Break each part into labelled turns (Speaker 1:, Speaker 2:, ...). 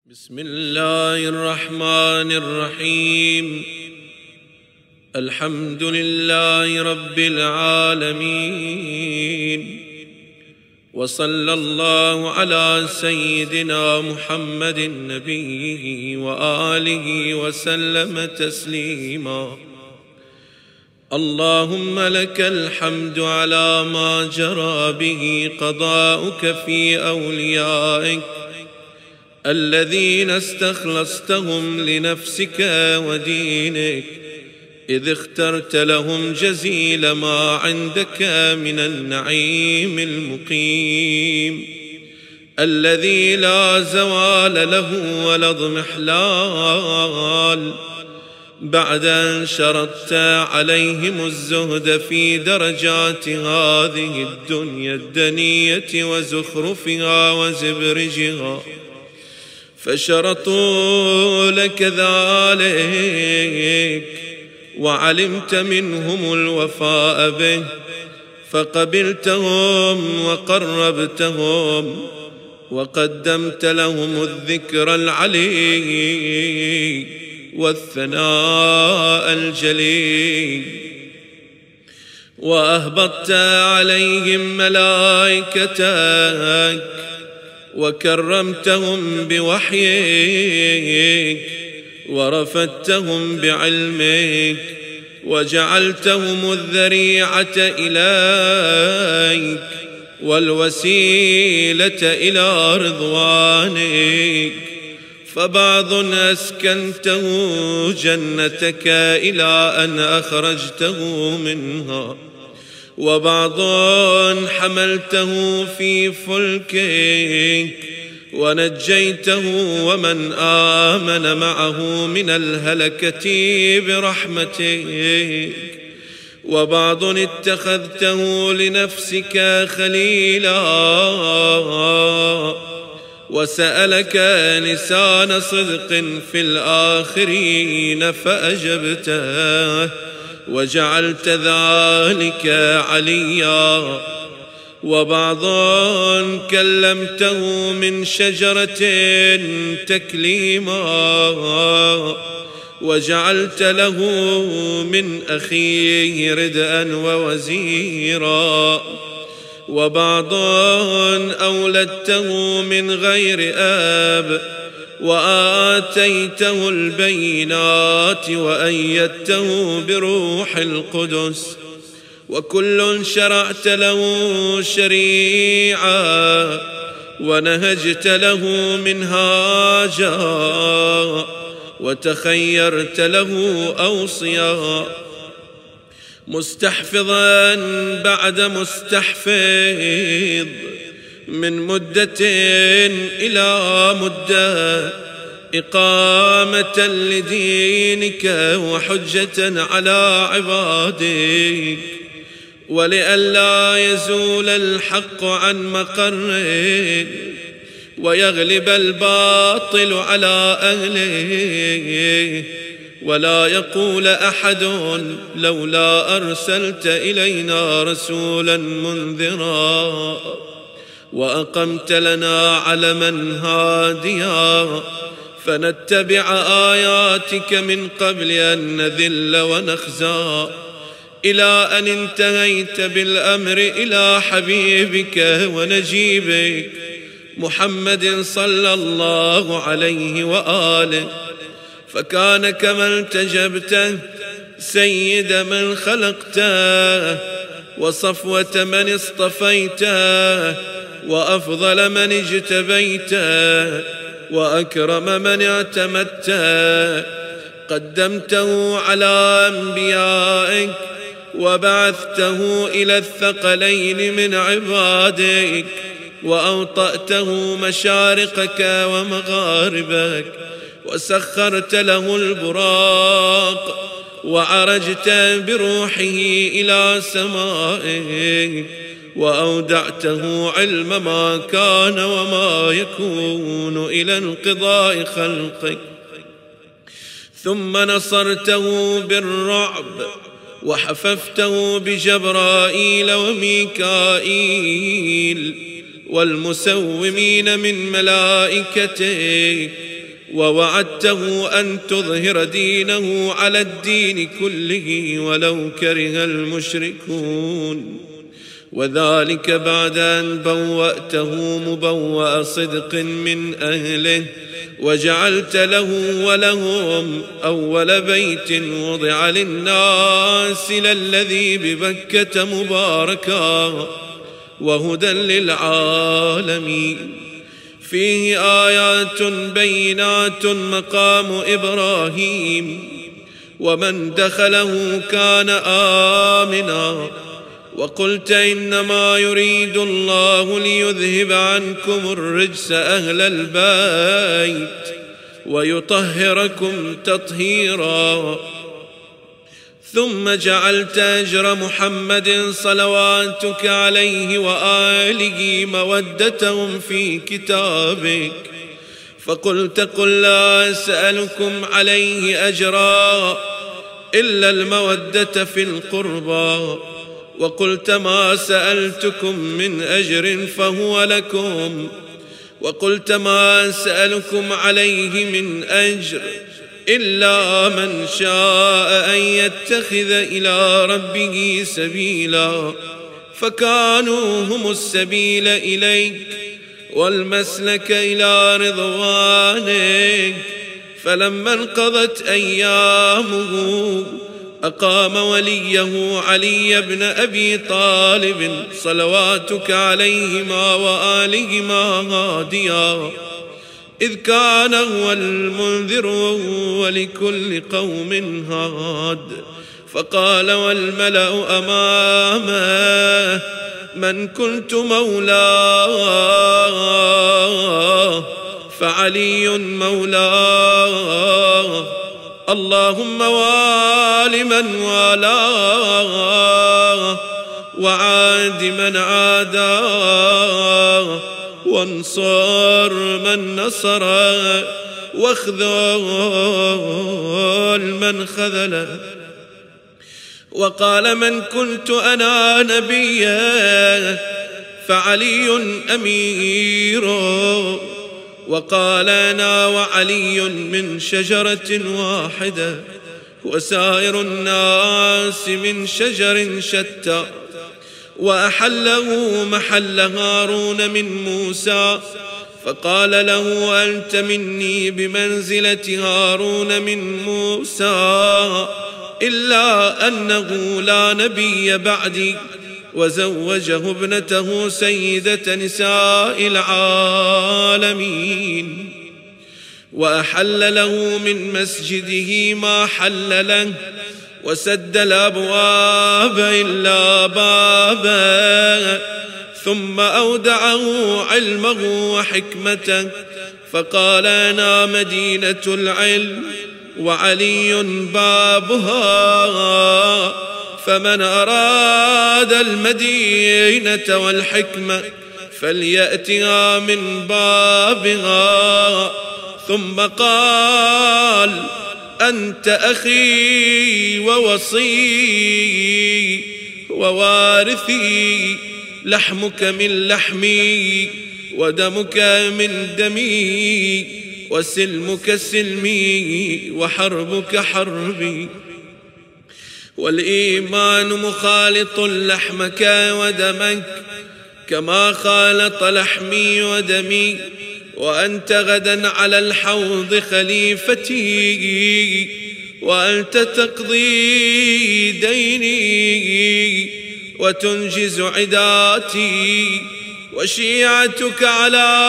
Speaker 1: بسم الله الرحمن الرحيم. الحمد لله رب العالمين، وصلى الله على سيدنا محمد نبيه وآله وسلم تسليما. اللهم لك الحمد على ما جرى به قضاؤك في أوليائك الذين استخلصتهم لنفسك ودينك، إذ اخترت لهم جزيل ما عندك من النعيم المقيم الذي لا زوال له ولا اضمحلال، بعد أن شرطت عليهم الزهد في درجات هذه الدنيا الدنية وزخرفها وزبرجها، فشرطوا لك ذلك وعلمت منهم الوفاء به، فقبلتهم وقربتهم وقدمت لهم الذكر العلي والثناء الجليل، وأهبطت عليهم ملائكتك وكرمتهم بوحيك ورفدتهم بعلمك وجعلتهم الذريعة إليك والوسيلة إلى رضوانك، فبعض أسكنته جنتك إلى أن أخرجته منها، وبعض حملته في فلكك ونجيته ومن آمن معه من الهلكة برحمتك، وبعض اتخذته لنفسك خليلا وسألك لسان صدق في الآخرين فأجبته وجعلت ذلك عليا، وبعض كلمته من شجرة تكليما وجعلت له من أخيه ردءا ووزيرا، وبعض أولدته من غير أب وآتيته البينات وأيدته بروح القدس، وكل شرعت له شريعة ونهجت له منهاجا وتخيرت له أوصيا، مستحفظا بعد مستحفظ من مدة إلى مدة، إقامة لدينك وحجة على عبادك، ولئلا يزول الحق عن مقره ويغلب الباطل على أهله، ولا يقول أحد لولا أرسلت إلينا رسولا منذرا، وأقمت لنا علما هاديا فنتبع آياتك من قبل أن نذل ونخزى، إلى أن انتهيت بالأمر إلى حبيبك ونجيبك محمد صلى الله عليه وآله، فكان كما التجبته سيد من خلقته وصفوة من اصطفيته وأفضل من اجتبيته وأكرم من اعتمدته، قدمته على أنبيائك وبعثته إلى الثقلين من عبادك، وأوطأته مشارقك ومغاربك، وسخرت له البراق وعرجت بروحه إلى سمائك، وأودعته علم ما كان وما يكون إلى انقضاء خلقك، ثم نصرته بالرعب وحففته بجبرائيل وميكائيل والمسومين من ملائكته، ووعدته أن تظهر دينه على الدين كله ولو كره المشركون، وذلك بعد أن بوأته مبوأ صدق من أهله، وجعلت له ولهم أول بيت وضع للناس للذي ببكة مباركا وهدى للعالمين، فيه آيات بينات مقام إبراهيم، ومن دخله كان آمنا. وقلت إنما يريد الله ليذهب عنكم الرجس أهل البيت ويطهركم تطهيرا. ثم جعلت أجر محمد صلواتك عليه وآله مودتهم في كتابك، فقلت قل لا أسألكم عليه أجرا إلا المودة في القربى، وقلت ما سألتكم من أجر فهو لكم، وقلت ما أسألكم عليه من أجر إلا من شاء أن يتخذ إلى ربه سبيلا، فكانوا هم السبيل إليك والمسلك إلى رضوانك. فلما انقضت أيامه أقام وليه علي بن أبي طالب صلواتك عليهما وآلهما هاديا، إذ كان هو المنذر ولكل قوم هاد. فقال والملأ أمامه من كنت مولاه فعلي مولاه، اللهم وال من والاه وعاد من عاداه وانصر من نصره واخذل من خذله. وقال من كنت أنا نبيا فعلي أمير، وقال أنا وعلي من شجرة واحدة وسائر الناس من شجر شتى. وأحله محل هارون من موسى، فقال له أنت مني بمنزلة هارون من موسى، إلا أنه لا نبي بعدي. وزوجه ابنته سيدة نساء العالمين، وأحل له من مسجده ما حل له، وسد الأبواب إلا بابا، ثم أودعه علمه وحكمته، فقال أنا مدينة العلم وعلي بابها، فمن أراد المدينة والحكمة فليأتها من بابها. ثم قال أنت أخي ووصي ووارثي، لحمك من لحمي ودمك من دمي، وسلمك سلمي وحربك حربي. والإيمان مخالط لحمك ودمك كما خالط لحمي ودمي، وأنت غدا على الحوض خليفتي، وأنت تقضي ديني وتنجز عداتي، وشيعتك على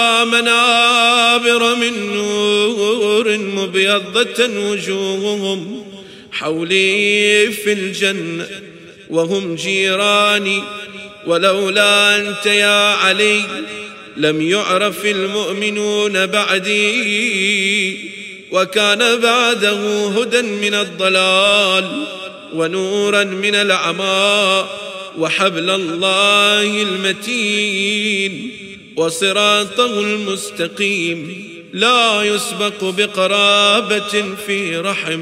Speaker 1: منابر من نور مبيضة وجوههم حولي في الجنة وهم جيراني، ولولا أنت يا علي لم يعرف المؤمنون بعدي، وكان بعده هدى من الضلال ونورا من العمى، وحبل الله المتين وصراطه المستقيم، لا يسبق بقرابة في رحم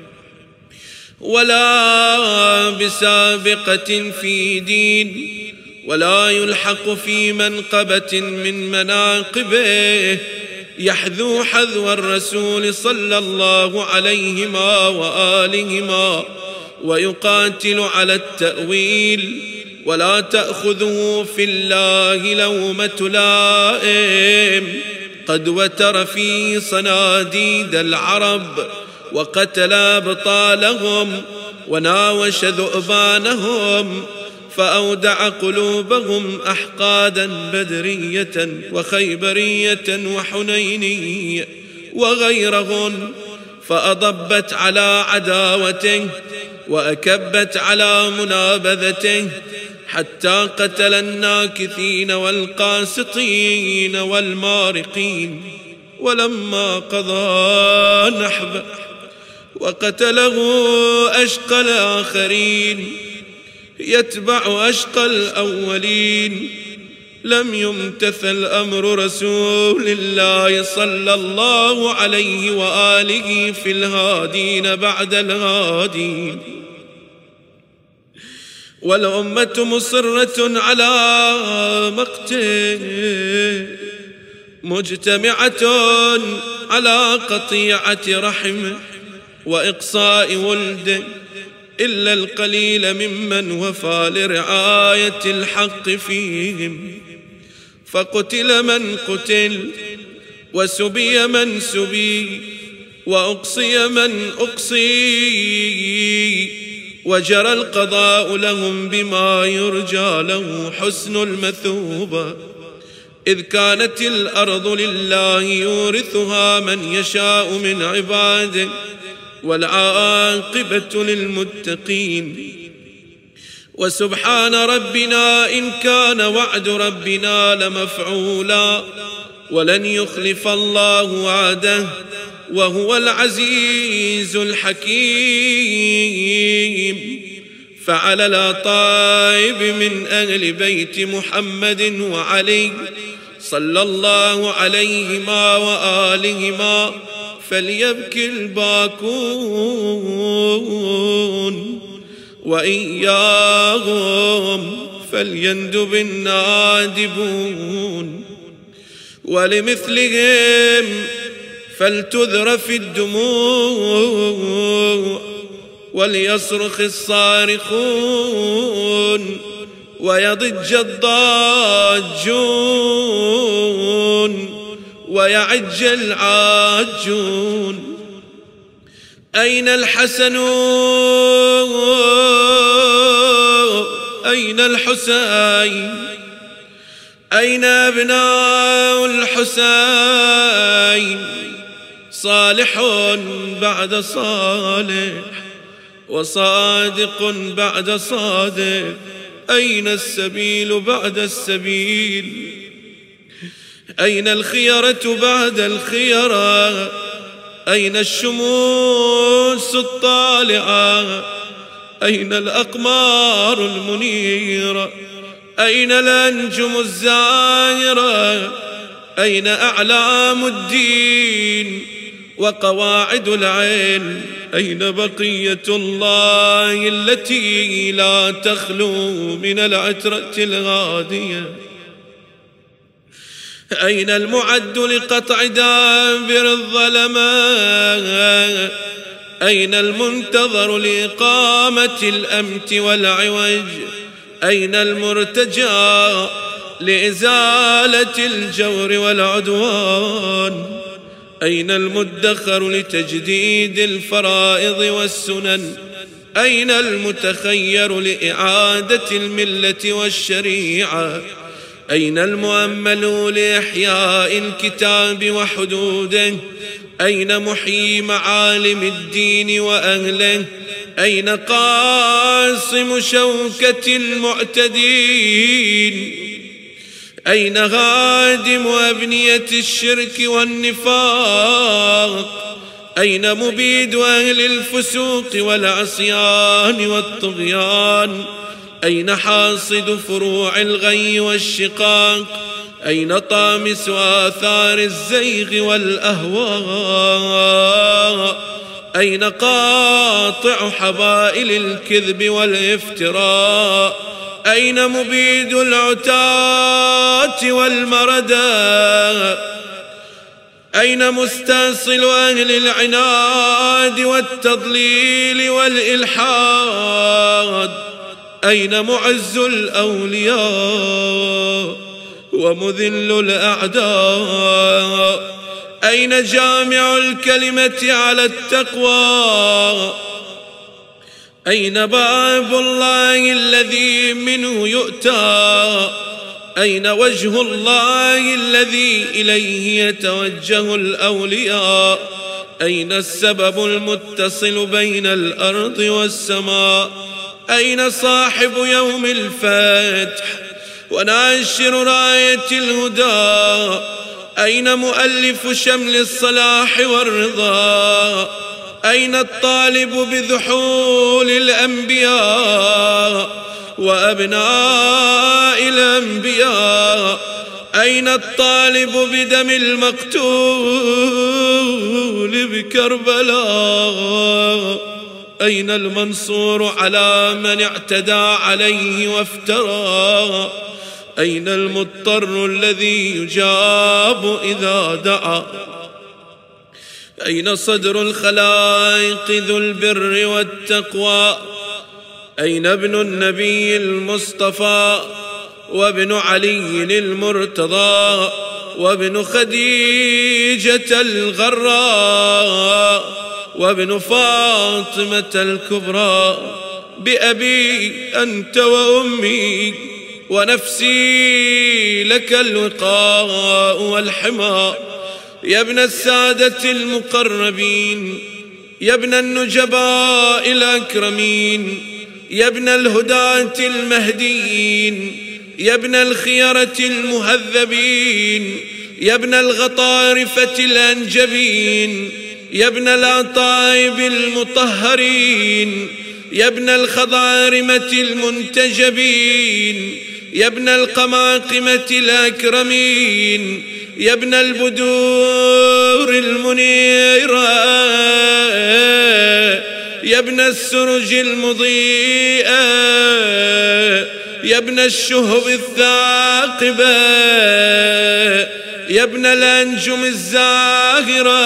Speaker 1: ولا بسابقة في دين، ولا يلحق في منقبة من مناقبه، يحذو حذو الرسول صلى الله عليهما وآلهما ويقاتل على التأويل، ولا تأخذه في الله لومة لائم. قد وتر في صناديد العرب وقتل أبطالهم وناوش ذؤبانهم، فأودع قلوبهم أحقادا بدرية وخيبرية وحنينية وغيرهن، فأضبت على عداوته وأكبت على منابذته، حتى قتل الناكثين والقاسطين والمارقين. ولما قضى نحبه وقتله أشقى الآخرين يتبع أشقى الأولين، لم يمتثل أمر رسول الله صلى الله عليه وآله في الهادين بعد الهادين، والأمة مصرة على مقته، مجتمعة على قطيعة رحمه وإقصاء ولده، إلا القليل ممن وفى لرعاية الحق فيهم. فقتل من قتل، وسبي من سبي، وأقصي من أقصي، وجرى القضاء لهم بما يرجى له حسن المثوبة. إذ كانت الأرض لله يورثها من يشاء من عباده، والعاقبة للمتقين. وسبحان ربنا إن كان وعد ربنا لمفعولا، ولن يخلف الله وعده، وهو العزيز الحكيم. فعلى الأطائب من أهل بيت محمد وعلي صلى الله عليهما وآلهما فليبكي الباكون، وإياهم فليندب النادبون، ولمثلهم فلتذرف الدموع، وليصرخ الصارخون، ويضج الضاجون، ويعج العاجون. أين الحسن؟ أين الحسين؟ أين أبناء الحسين؟ صالح بعد صالح، وصادق بعد صادق، أين السبيل بعد السبيل؟ أين الخيرة بعد الخيرة؟ أين الشموس الطالعة؟ أين الأقمار المنيرة؟ أين الأنجم الزاهرة؟ أين أعلام الدين وقواعد العلم؟ أين بقية الله التي لا تخلو من العترة الغادية؟ أين المعد لقطع دابر الظلماء؟ أين المنتظر لإقامة الأمت والعوج؟ أين المرتجى لإزالة الجور والعدوان؟ أين المدخر لتجديد الفرائض والسنن؟ أين المتخير لإعادة الملة والشريعة؟ أين المؤمل لإحياء الكتاب وحدوده؟ أين محيي معالم الدين وأهله؟ أين قاصم شوكة المعتدين؟ أين هادم أبنية الشرك والنفاق؟ أين مبيد أهل الفسوق والعصيان والطغيان؟ أين حاصد فروع الغي والشقاق؟ أين طامس آثار الزيغ والأهواء؟ أين قاطع حبائل الكذب والافتراء؟ أين مبيد العتاة والمردى؟ أين مستاصل أهل العناد والتضليل والإلحاد؟ أين معز الأولياء ومذل الأعداء؟ أين جامع الكلمة على التقوى؟ أين باب الله الذي منه يؤتى؟ أين وجه الله الذي إليه يتوجه الأولياء؟ أين السبب المتصل بين الأرض والسماء؟ أين صاحب يوم الفتح وناشر راية الهدى؟ أين مؤلف شمل الصلاح والرضا؟ أين الطالب بذحول الأنبياء وأبناء الأنبياء؟ أين الطالب بدم المقتول بكربلاء؟ أين المنصور على من اعتدى عليه وافترى؟ أين المضطر الذي يجاب إذا دعا؟ أين صدر الخلائق ذو البر والتقوى؟ أين ابن النبي المصطفى وابن علي المرتضى وابن خديجة الغراء وابن فاطمة الكبرى؟ بأبي أنت وأمي ونفسي لك الوقاء والحمى. يا ابن السادة المقربين، يا ابن النجباء الأكرمين، يا ابن الهداة المهديين، يا ابن الخيرة المهذبين، يا ابن الغطارفة الأنجبين، يا ابن الأطايب المطهرين، يا ابن الخضارمة المنتجبين، يا ابن القماقمة الأكرمين، يا ابن البدور المنيرة، يا ابن السرج المضيئة، يا ابن الشهب الثاقبة، يا ابن الأنجم الزاهرة،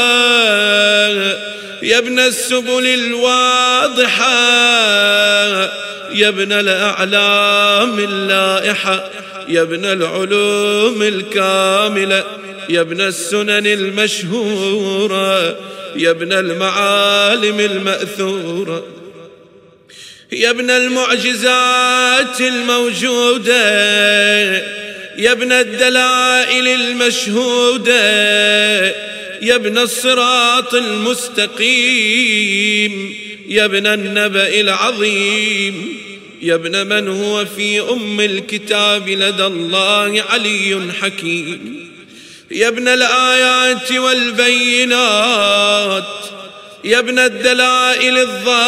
Speaker 1: يا ابن السبل الواضحة، يا ابن الأعلام اللائحة، يا ابن العلوم الكاملة، يا ابن السنن المشهورة، يا ابن المعالم المأثورة، يا ابن المعجزات الموجودة، يا ابن الدلائل المشهودة، يا ابن الصراط المستقيم، يا ابن النبأ العظيم، يا ابن من هو في أم الكتاب لدى الله علي حكيم، يا ابن الآيات والبينات، يا ابن الدلائل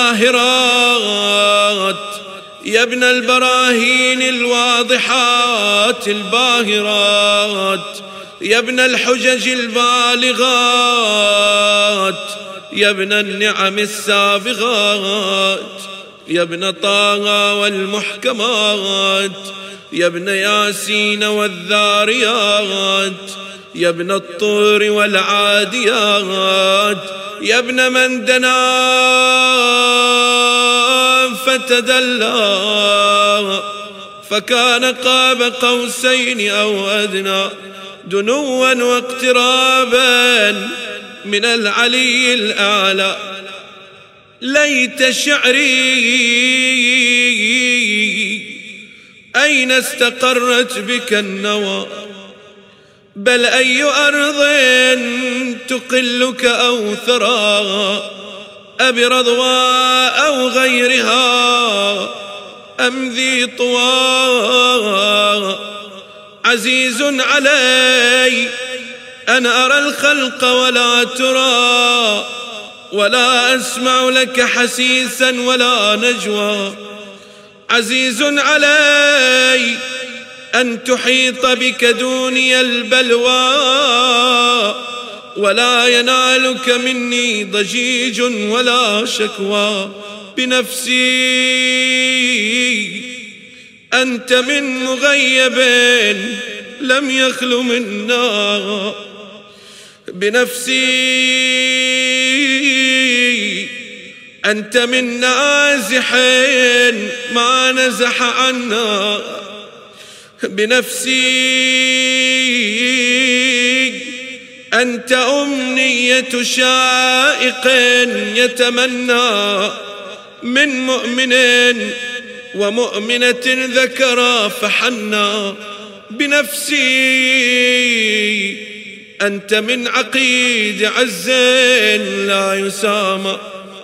Speaker 1: الظاهرات، يا ابن البراهين الواضحات الباهرات، يا ابن الحجج البالغات، يا ابن النعم السابغات، يا ابن طه والمحكمات، يا ابن ياسين والذاريات، يا ابن الطور والعاديات، يا ابن من دنا فتدلى فكان قاب قوسين أو أدنى دنوا واقترابا من العلي الأعلى. ليت شعري أين استقرت بك النوى، بل أي أرض تقلك أو ثرى، أبرضوى أو غيرها أم ذي طوى. عزيز علي أن أرى الخلق ولا ترى، ولا أسمع لك حسيسا ولا نجوى. عزيز علي أن تحيط بك دوني البلوى، ولا ينالك مني ضجيج ولا شكوى. بنفسي أنت من مغيب لم يخل منا، بنفسي أنت من نازح ما نزح عنا، بنفسي أنت أمنية شائق يتمنى من مؤمن ومؤمنة ذكر فحنا، بنفسي أنت من عقيد عز لا يسامى،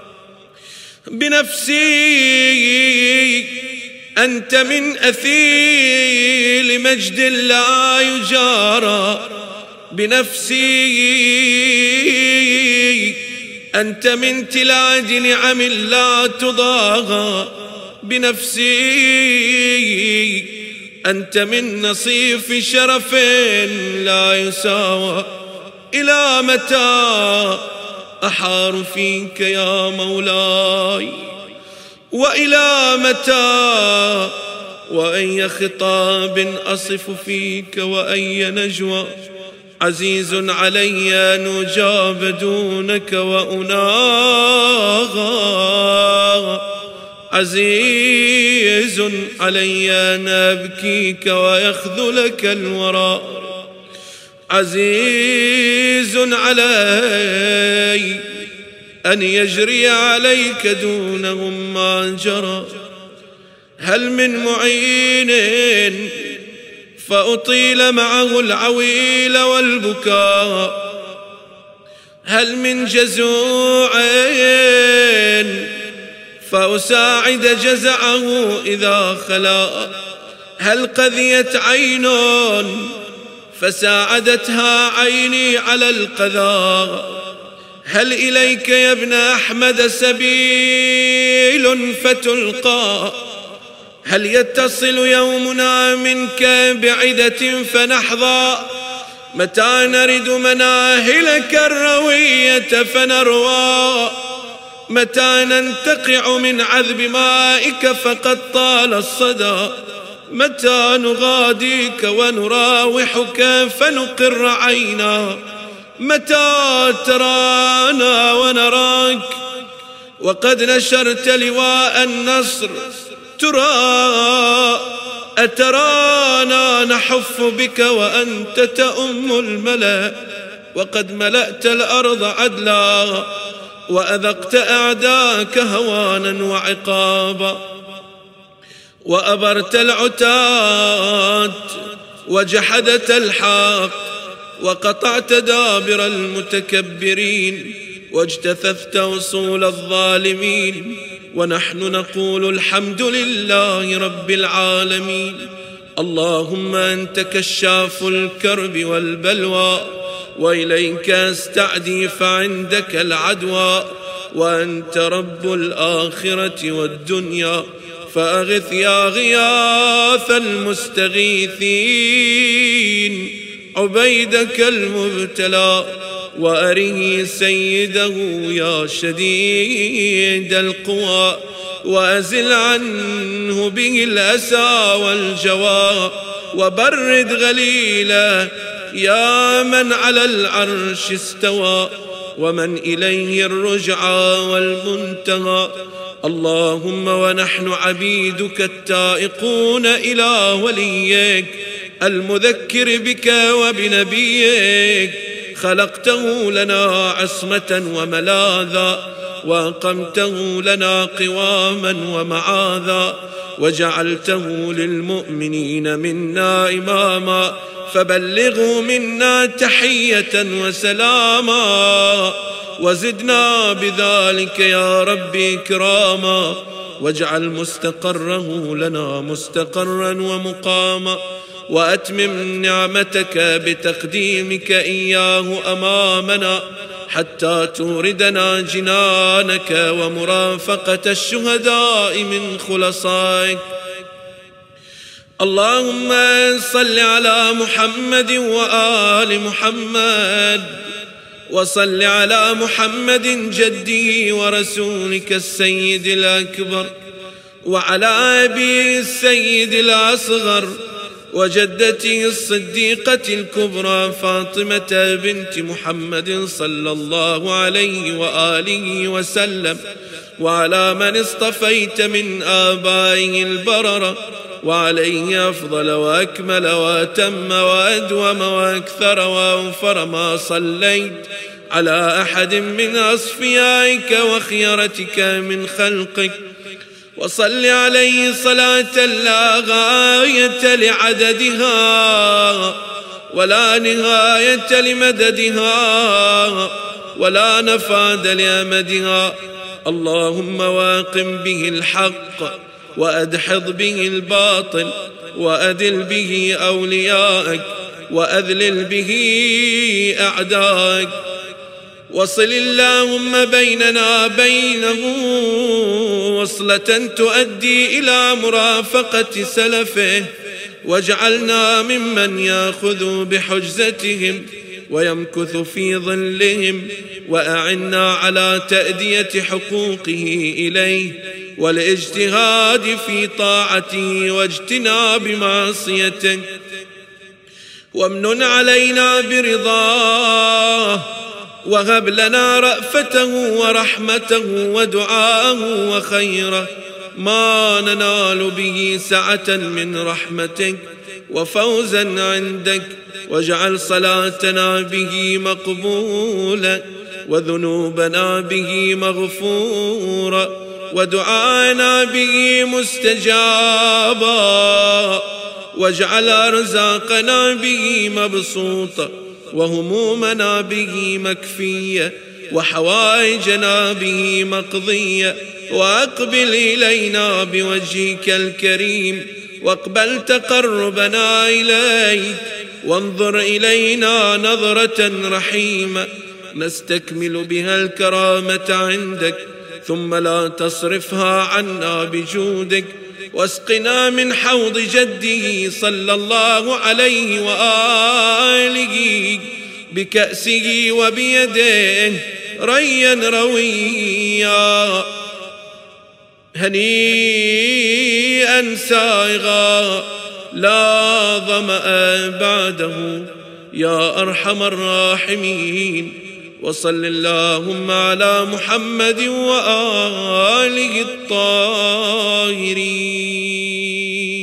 Speaker 1: بنفسي أنت من أثيل مجد لا يجارى، بنفسي أنت من تلاج نعم لا تضاغى، بنفسي أنت من نصيف شرف لا يساوى. إلى متى أحار فيك يا مولاي، وإلى متى وأي خطاب أصف فيك وأي نجوى، عزيز علي أن أجاب دونك وأناغى، عزيز علي أن أبكيك ويخذلك الورى، عزيز علي أن يجري عليك دونهم ما جرى. هل من معين فأطيل معه العويل والبكاء، هل من جزوع فأساعد جزعه إذا خلا، هل قذيت عين فساعدتها عيني على القذى، هل إليك يا ابن أحمد سبيل فتلقى، هل يتصل يومنا منك بعدة فنحظى، متى نرد مناهلك الروية فنروى، متى ننتقع من عذب مائك فقد طال الصدى، متى نغاديك ونراوحك فنقر عينا، متى ترانا ونراك وقد نشرت لواء النصر، ترى أترانا نحف بك وأنت تؤم الملأ، وقد ملأت الأرض عدلا وأذقت أعداك هوانا وعقابا، وأبرت العتاة وجحدت الحق، وقطعت دابر المتكبرين، واجتثثت وصول الظالمين، ونحن نقول الحمد لله رب العالمين. اللهم أنت كشاف الكرب والبلوى، وإليك أستعدي فعندك العدوى، وأنت رب الآخرة والدنيا، فأغث يا غياث المستغيثين عبيدك المبتلى، وأره سيده يا شديد القوى، وأزل عنه به الأسى والجوى، وبرد غليله يا من على العرش استوى، ومن إليه الرجعى والمنتهى. اللهم ونحن عبيدك التائقون إلى وليك المذكر بك وبنبيك، خلقته لنا عصمة وملاذا، وأقمته لنا قواما ومعاذا، وجعلته للمؤمنين منا إماما، فبلغوا منا تحية وسلاما، وزدنا بذلك يا ربي إكراما، واجعل مستقره لنا مستقرا ومقاما، وأتمم نعمتك بتقديمك إياه أمامنا، حتى توردنا جنانك ومرافقة الشهداء من خلصائك. اللهم صل على محمد وآل محمد، وصل على محمد جده ورسولك السيد الأكبر، وعلى أبي السيد الأصغر، وجدته الصديقة الكبرى فاطمة بنت محمد صلى الله عليه وآله وسلم، وعلى من اصطفيت من آبائه البررة، وعليه أفضل وأكمل وأتم وأدوم وأكثر وأوفر ما صليت على أحد من أصفيائك وخيرتك من خلقك. وصل عليه صلاة لا غاية لعددها ولا نهاية لمددها ولا نفاد لأمدها. اللهم واقم به الحق وأدحض به الباطل وأدل به أولياءك وأذلل به أعداءك. وصل اللهم بيننا بينه وصلة تؤدي إلى مرافقة سلفه، واجعلنا ممن يأخذ بحجزتهم ويمكث في ظلهم، وأعنا على تأدية حقوقه إليه والاجتهاد في طاعته واجتناب معصيته. وامنن علينا برضاه، وهب لنا رأفته ورحمته ودعاءه وخيره ما ننال به سعة من رحمتك وفوزا عندك. واجعل صلاتنا به مقبولة وذنوبنا به مغفورة ودعانا به مستجابا، واجعل أرزاقنا به مبسوطة وهمومنا به مكفية وحوائجنا به مقضية. وأقبل إلينا بوجهك الكريم واقبل تقربنا إليك، وانظر إلينا نظرة رحيمة نستكمل بها الكرامة عندك، ثم لا تصرفها عنا بجودك. واسقنا من حوض جده صلى الله عليه وآله بكأسه وبيده ريا رويا هنيئا سائغا لا ظمأ بعده يا أرحم الراحمين. وصل اللهم على محمد وآله الطاهرين.